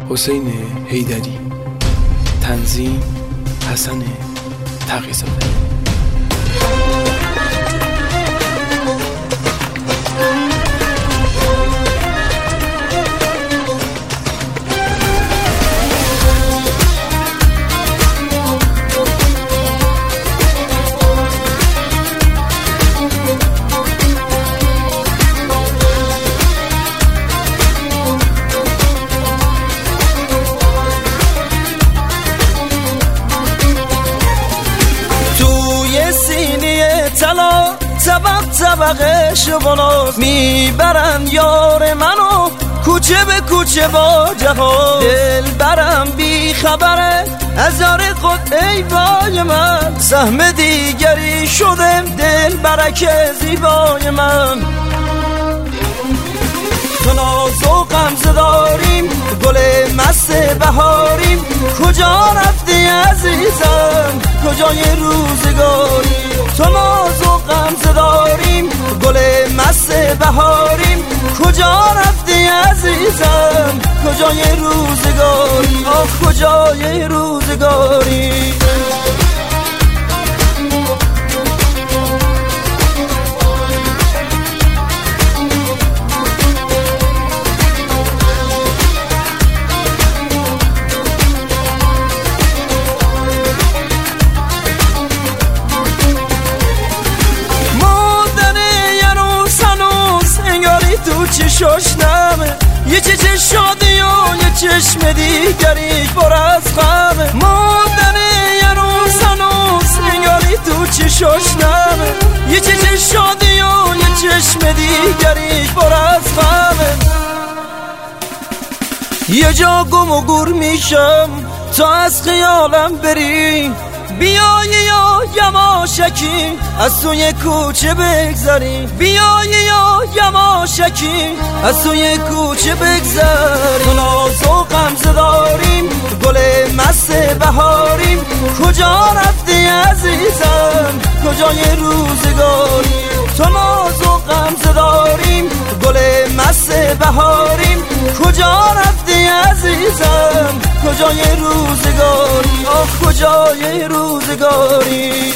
حسین حیدری، تنظیم حسن تقی‌زاده. طبقش بالا میبرن یار منو کوچه به کوچه با جهان، دل برم بی خبره از یار خود ای وای من، سهم دیگری شدم دل برک زیبای من. تو ناز و غمزه داریم گل مست بهاریم، کجا رفتی عزیزم کجای روزگاری؟ تو ناز و غمزه داریم گل مست بهاریم، کجا رفتی عزیزم کجای روزگاری؟ آه کجای روزگاری؟ چشنمه یه چه شادی و یه چشم دیگری پر از غمه، مادر یه روز هنوز انگاری تو چشنمه یه چه شادی و یه چشم دیگری پر از غمه. یه جا گم و گور میشم تا از خیالم بری، بیایی یا یماشکی از توی کوچه بگذری، بیایی یا یماشکی از توی کوچه بگذری. تو ناز و غمزه داریم گل مست بهاریم، کجا رفتی عزیزم کجای روزگاری؟ تو ناز و غمزه داریم گل مست بهاریم، کجا رفتی عزیزم کجای روزگاری؟ آه کجای روزگاری؟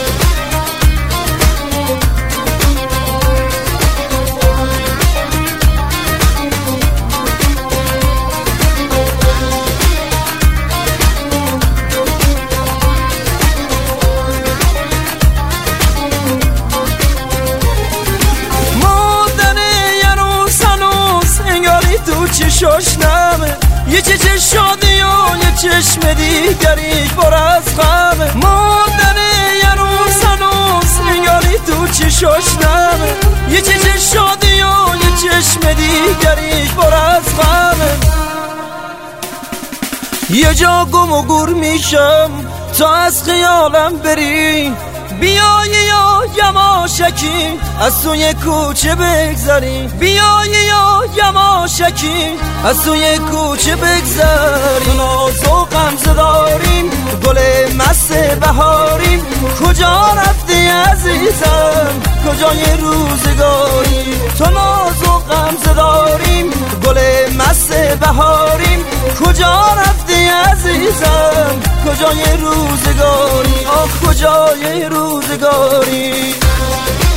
چشنمه یه چه شادی و یه چشم دیگری پر از غمه، مادر یه روز هنوز انگاری تو چشنمه یه چه شادی و یه چشم دیگری پر از غمه. یه جا گم و گور میشم تا از خیالم بری، بیایی یا یماشکی از توی کوچه بگذری، بیایی یا یماشکی از توی کوچه بگذری. تو ناز و غمزه داریم گل مست بهاریم، کجا رفتی عزیزم کجای روزگاری؟ تو ناز و غمزه داریم گل مست بهاریم، کجا رفتی عزیزم کجای روزگاری؟ آه کجای روزگاری؟